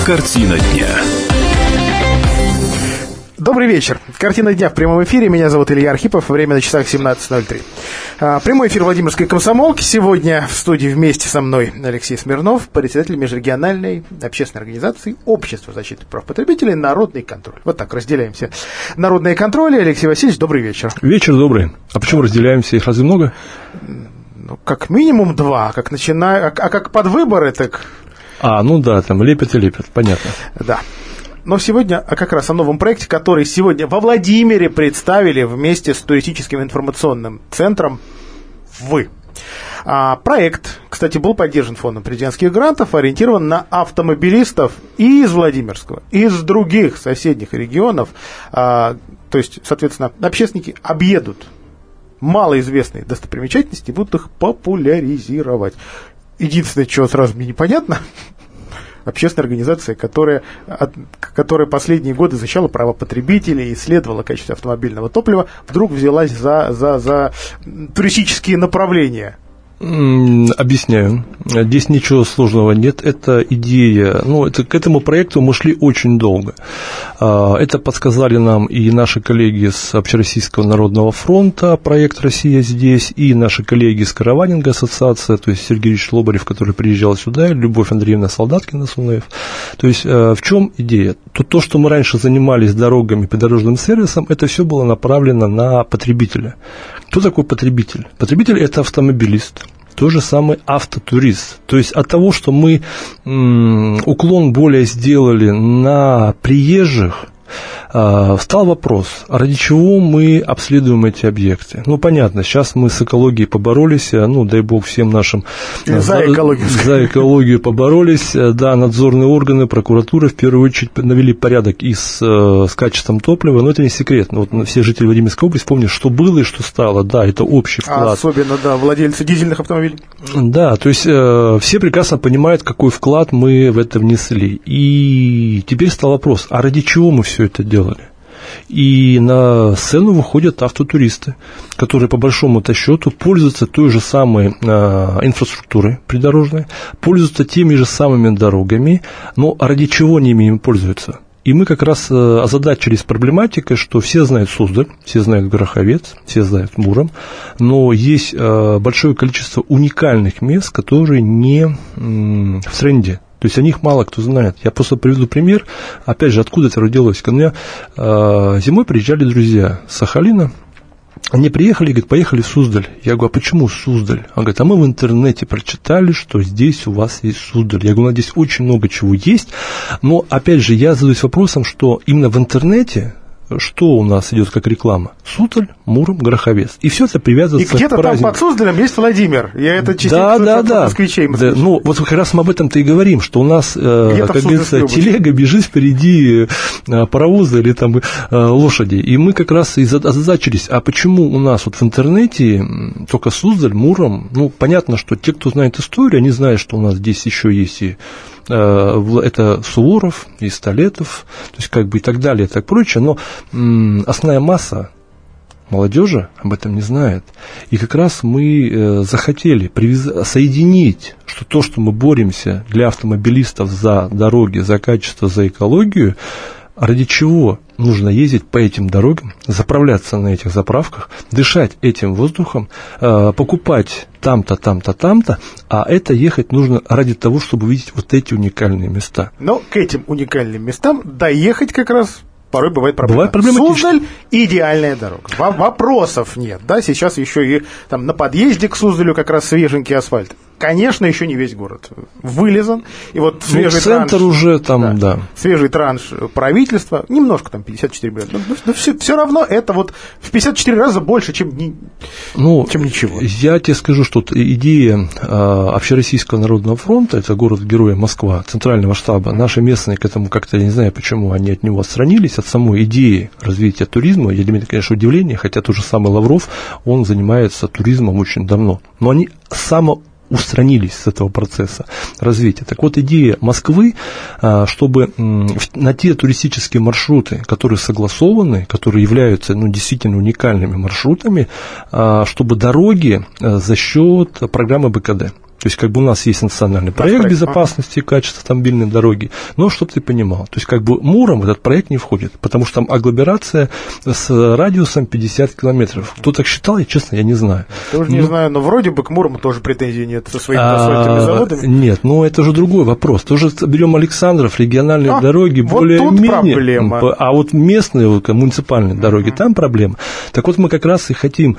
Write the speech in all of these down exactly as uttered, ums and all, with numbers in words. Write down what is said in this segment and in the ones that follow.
Картина дня. Добрый вечер. Картина дня в прямом эфире. Меня зовут Илья Архипов. Время на часах семнадцать ноль три. Прямой эфир Владимирской комсомолки. Сегодня в студии вместе со мной Алексей Смирнов, председатель межрегиональной общественной организации Общество защиты прав потребителей «Народный контроль». Вот так разделяемся. Народные контроли. Алексей Васильевич, добрый вечер. Вечер добрый. А почему разделяемся? Их разве много? Ну, как минимум два. Как начиная... А как под выборы, так... А, ну да, там лепят и лепят, понятно. Да. Но сегодня а как раз о новом проекте, который сегодня во Владимире представили вместе с туристическим информационным центром «Вы». А проект, кстати, был поддержан фондом президентских грантов, ориентирован на автомобилистов и из Владимирского, и из других соседних регионов. А, то есть, соответственно, общественники объедут малоизвестные достопримечательности и будут их популяризировать. Единственное, чего сразу мне непонятно, общественная организация, которая, которая последние годы защищала права потребителей, исследовала качество автомобильного топлива, вдруг взялась за, за, за туристические направления. Объясняю. Здесь ничего сложного нет. Это идея. Ну, это, к этому проекту мы шли очень долго. Это подсказали нам и наши коллеги с Общероссийского народного фронта, проект «Россия здесь», и наши коллеги из Караванинга ассоциация, то есть Сергей Ильич Лобарев, который приезжал сюда, Любовь Андреевна Солдаткина-Сунаев. То есть в чем идея? То, то, что мы раньше занимались дорогами, придорожным сервисом, это все было направлено на потребителя. Кто такой потребитель? Потребитель – это автомобилист. То же самое автотурист. То есть от того, что мы м, уклон более сделали на приезжих, э, встал вопрос, ради чего мы обследуем эти объекты. Ну, понятно, сейчас мы с экологией поборолись, ну, дай бог всем нашим... За, за экологию. За экологию поборолись, да, надзорные органы, прокуратура в первую очередь навели порядок и с, с качеством топлива, но это не секрет. Вот все жители Владимирской области помнят, что было и что стало, да, это общий вклад. А особенно, да, владельцы дизельных автомобилей. Да, то есть э, все прекрасно понимают, какой вклад мы в это внесли. И теперь стал вопрос, а ради чего мы все это делали? И на сцену выходят автотуристы, которые по большому-то счету пользуются той же самой э, инфраструктурой придорожной, пользуются теми же самыми дорогами, но ради чего они ими пользуются? И мы как раз озадачились проблематикой, что все знают Суздаль, все знают Гороховец, все знают Муром, но есть большое количество уникальных мест, которые не в тренде. То есть о них мало кто знает. Я просто приведу пример, опять же, откуда это родилось. Ко мне зимой приезжали друзья с Сахалина. Они приехали и говорят, поехали в Суздаль. Я говорю, а почему Суздаль? Он говорит, а мы в интернете прочитали, что здесь у вас есть Суздаль. Я говорю, здесь очень много чего есть, но, опять же, я задаюсь вопросом, что именно в интернете, что у нас идет как реклама? Суздаль, Муром, Гороховец. И все это привязывается к празднику. И где-то там под Суздалем есть Владимир. Я это частично да, да, от да. москвичей. Да, ну, вот как раз мы об этом-то и говорим, что у нас, э, как говорится, телега бежит впереди э, паровоза или там э, лошади. И мы как раз и озадачились, а почему у нас вот в интернете только Суздаль, Муром? Ну, понятно, что те, кто знает историю, они знают, что у нас здесь еще есть и это Суворов, и Столетов, то есть как бы и так далее, и так прочее, но м, основная масса молодежи об этом не знает. И как раз мы э, захотели привяз... соединить, что то, что мы боремся для автомобилистов за дороги, за качество, за экологию, ради чего нужно ездить по этим дорогам, заправляться на этих заправках, дышать этим воздухом, покупать там-то, там-то, там-то, а это ехать нужно ради того, чтобы увидеть вот эти уникальные места. Но к этим уникальным местам доехать как раз порой бывает проблема. Бывает Суздаль – идеальная дорога. Вопросов нет. Да? Сейчас еще и там, на подъезде к Суздалю как раз свеженький асфальт. Конечно, еще не весь город вылизан. И вот свежий ну, центр транш, уже там, да, да. Свежий транш правительства, немножко там пятьдесят четыре миллиона. Но, но все, все равно это вот в пятьдесят четыре раза больше, чем, ну, чем ничего. Я тебе скажу, что идея э, Общероссийского народного фронта, это город-герой Москва, центрального штаба, наши местные к этому как-то, я не знаю, почему они от него отстранились, от самой идеи развития туризма. Я для меня, конечно, удивление, хотя тот же самый Лавров, он занимается туризмом очень давно. Но они само устранились с этого процесса развития. Так вот, идея Москвы, чтобы на те туристические маршруты, которые согласованы, которые являются ну, действительно уникальными маршрутами, чтобы дороги за счет программы бэ ка дэ. То есть, как бы у нас есть национальный проект, проект безопасности и качества автомобильной дороги, но чтобы ты понимал, то есть, как бы Муром в этот проект не входит, потому что там агломерация с радиусом пятьдесят километров. Кто так считал, я, честно, я не знаю. Тоже но... не знаю, но вроде бы к Мурому тоже претензий нет со своими асфальтовыми заводами. Нет, ну это же другой вопрос. Тоже берем Александров, региональные а, дороги вот более-менее, а вот местные вот, муниципальные дороги, uh-huh. там проблема. Так вот мы как раз и хотим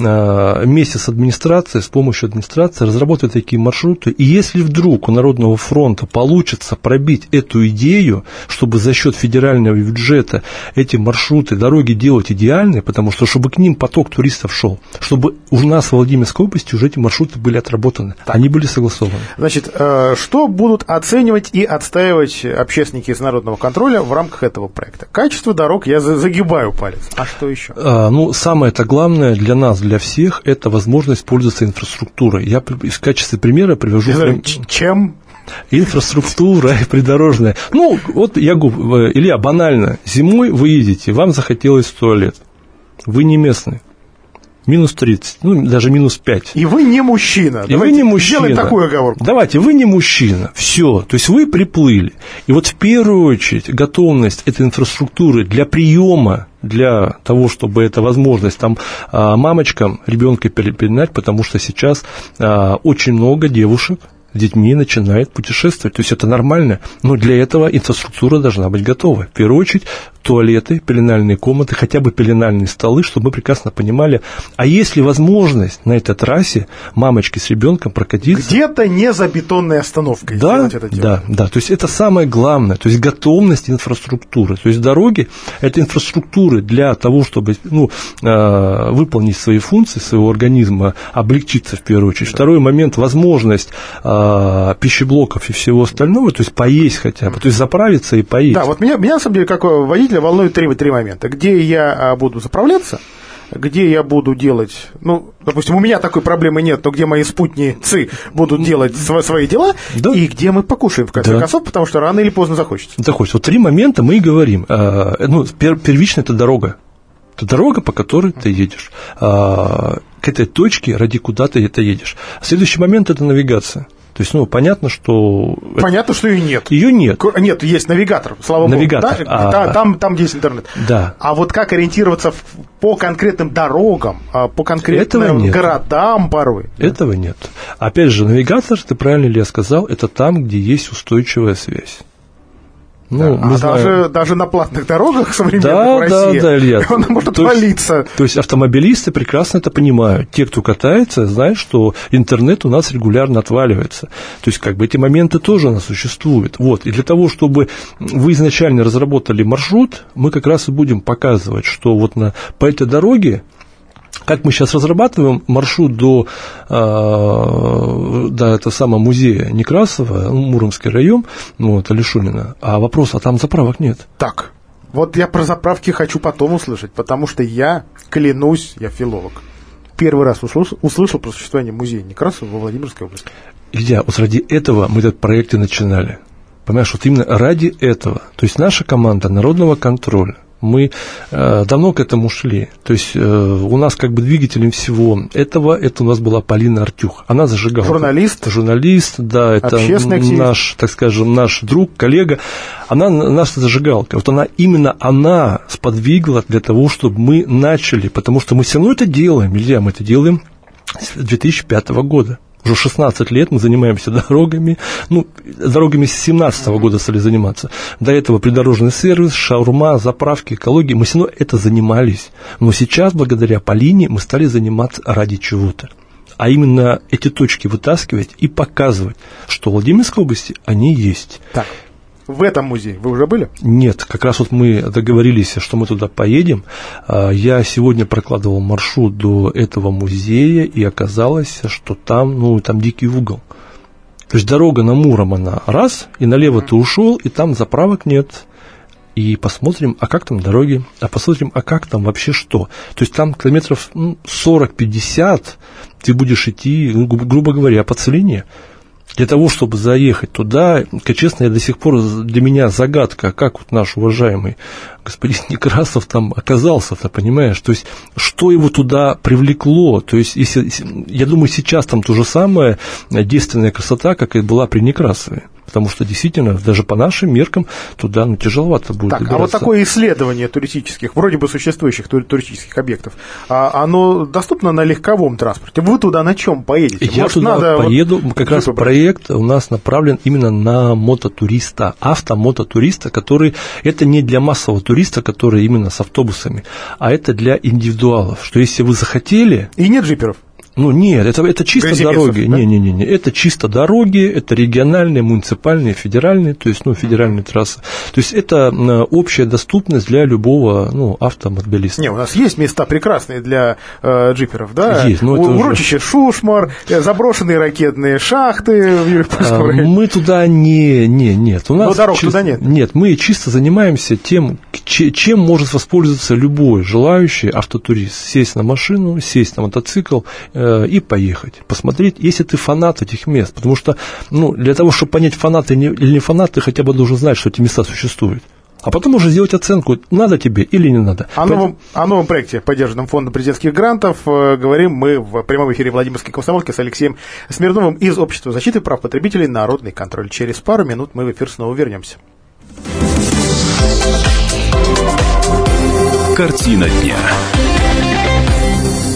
вместе с администрацией, с помощью администрации разработать такие маршруты, и если вдруг у Народного фронта получится пробить эту идею, чтобы за счет федерального бюджета эти маршруты, дороги делать идеальные, потому что, чтобы к ним поток туристов шел, чтобы у нас в Владимирской области уже эти маршруты были отработаны, так. они были согласованы. Значит, что будут оценивать и отстаивать общественники из народного контроля в рамках этого проекта? Качество дорог, я загибаю палец. А что еще? А, ну, самое-то главное для нас, для всех, это возможность пользоваться инфраструктурой. Я в качестве примера привожу... Чем? Инфраструктура придорожная. Ну, вот я говорю, Илья, банально. Зимой вы едете, вам захотелось в туалет. Вы не местный. Минус тридцать, ну, даже минус пять. И вы не мужчина. И Давайте вы не мужчина. Сделаем такую оговорку. Давайте, вы не мужчина. Все. То есть вы приплыли. И вот в первую очередь готовность этой инфраструктуры для приема, для того, чтобы эта возможность там мамочкам ребенка перепеленать, потому что сейчас очень много девушек с детьми начинает путешествовать. То есть это нормально, но для этого инфраструктура должна быть готова. В первую очередь туалеты, пеленальные комнаты, хотя бы пеленальные столы, чтобы мы прекрасно понимали, а есть ли возможность на этой трассе мамочке с ребенком прокатиться. Где-то не за бетонной остановкой да, сделать это дело. Да, да, то есть это самое главное, то есть готовность инфраструктуры. То есть дороги – это инфраструктуры для того, чтобы ну, выполнить свои функции своего организма, облегчиться в первую очередь. Да. Второй момент – возможность пищеблоков и всего остального, то есть поесть хотя бы, то есть заправиться и поесть. Да, вот меня, меня на самом деле, как водителя, волнует три, три момента. Где я буду заправляться, где я буду делать, ну, допустим, у меня такой проблемы нет, но где мои спутницы будут делать свои дела, да. и где мы покушаем, в конце да. концов, потому что рано или поздно захочется. Захочется. Вот три момента мы и говорим. Ну, первично это дорога. Это дорога, по которой ты едешь. К этой точке, ради куда ты это едешь. Следующий момент – это навигация. То есть, ну, понятно, что... Понятно, что ее нет. Ее нет. Нет, есть навигатор, слава навигатор. богу. Да? А, там, там есть интернет. Да. А вот как ориентироваться по конкретным дорогам, по конкретным городам порой? Этого да? нет. Опять же, навигатор, ты правильно, Илья, сказал, это там, где есть устойчивая связь. Ну, да, а даже, даже на платных дорогах современных да, в России да, да, Илья. Она может то отвалиться. Есть, то есть автомобилисты прекрасно это понимают. Те, кто катается, знают, что интернет у нас регулярно отваливается. То есть как бы эти моменты тоже у нас существуют. Вот. И для того, чтобы вы изначально разработали маршрут, мы как раз и будем показывать, что вот на, по этой дороге, как мы сейчас разрабатываем маршрут до, до этого самого музея Некрасова, Муромский район, ну, это Лишунина, а вопрос, а там заправок нет. Так, вот я про заправки хочу потом услышать, потому что я, клянусь, я филолог, первый раз услышал, услышал про существование музея Некрасова во Владимирской области. Илья, вот ради этого мы этот проект и начинали. Понимаешь, вот именно ради этого. То есть наша команда народного контроля, мы э, давно к этому шли. То есть э, у нас как бы двигателем всего этого, это у нас была Полина Артюх. Она зажигала. Журналист. Журналист, да, это наш, так скажем, наш друг, коллега. Она наша зажигалка. Вот она, именно она сподвигла для того, чтобы мы начали, потому что мы все равно это делаем, Илья, мы это делаем с две тысячи пятого года. Уже шестнадцать лет мы занимаемся дорогами, ну, дорогами с семнадцатого года стали заниматься. До этого придорожный сервис, шаурма, заправки, экология, мы все равно это занимались. Но сейчас, благодаря Полине, мы стали заниматься ради чего-то. А именно эти точки вытаскивать и показывать, что в Владимирской области они есть. Так. В этом музее вы уже были? Нет, как раз вот мы договорились, что мы туда поедем. Я сегодня прокладывал маршрут до этого музея, и оказалось, что там, ну, там дикий угол. То есть дорога на Муром, она раз, и налево ты ушел, и там заправок нет. И посмотрим, а как там дороги, а посмотрим, а как там вообще что. То есть там километров ну, сорок-пятьдесят ты будешь идти, ну, грубо говоря, по целине. Для того, чтобы заехать туда, честно, я до сих пор, для меня загадка, как вот наш уважаемый господин Некрасов там оказался-то, понимаешь? То есть, что его туда привлекло? То есть, если, я думаю, сейчас там то же самое, действенная красота, как и была при Некрасове. Потому что действительно, даже по нашим меркам, туда ну, тяжеловато будет так, добираться. А вот такое исследование туристических, вроде бы существующих туристических объектов, оно доступно на легковом транспорте? Вы туда на чем поедете? Я Может, туда надо поеду, вот как раз проект у нас направлен именно на мототуриста, автомототуриста, который, это не для массового туриста, который именно с автобусами, а это для индивидуалов, что если вы захотели... И нет джиперов? Ну, нет, это, это чисто дороги. Да? Не, не, не, не, это чисто дороги, это региональные, муниципальные, федеральные, то есть, ну, федеральные трассы. То есть, это общая доступность для любого, ну, автомобилиста. Не, у нас есть места прекрасные для э, джиперов, да? Есть, но это урочище уже... Шушмар, заброшенные ракетные шахты в Юрьев-Польском районе. Мы туда не, не, нет. У нас но дорог чисто, туда нет? Нет, мы чисто занимаемся тем, чем может воспользоваться любой желающий автотурист. Сесть на машину, сесть на мотоцикл, и поехать, посмотреть, если ты фанат этих мест. Потому что, ну, для того, чтобы понять, фанат или не фанат, ты хотя бы должен знать, что эти места существуют. А потом уже сделать оценку, надо тебе или не надо. О новом, о новом проекте, поддержанном фондом президентских грантов, э, говорим мы в прямом эфире Владимирской комсомолки с Алексеем Смирновым из Общества защиты прав потребителей «Народный контроль». Через пару минут мы в эфир снова вернемся. Картина дня.